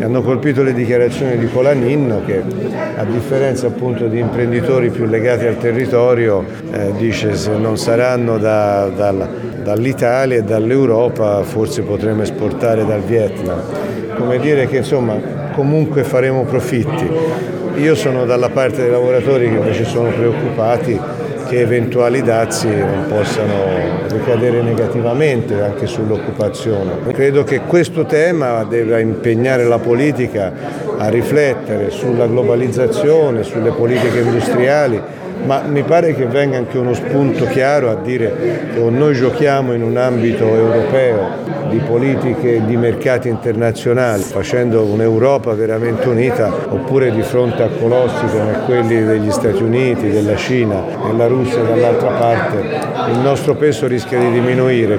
Hanno colpito le dichiarazioni di Colaninno che, a differenza appunto di imprenditori più legati al territorio, dice se non saranno dall'Italia e dall'Europa forse potremo esportare dal Vietnam. Come dire che insomma comunque faremo profitti. Io sono dalla parte dei lavoratori che invece sono preoccupati che eventuali dazi non possano ricadere negativamente anche sull'occupazione. Credo che questo tema debba impegnare la politica a riflettere sulla globalizzazione, sulle politiche industriali, ma mi pare che venga anche uno spunto chiaro a dire che o noi giochiamo in un ambito europeo di politiche e di mercati internazionali, facendo un'Europa veramente unita, oppure di fronte a colossi come quelli degli Stati Uniti, della Cina e la Russia dall'altra parte, il nostro peso rischia di diminuire.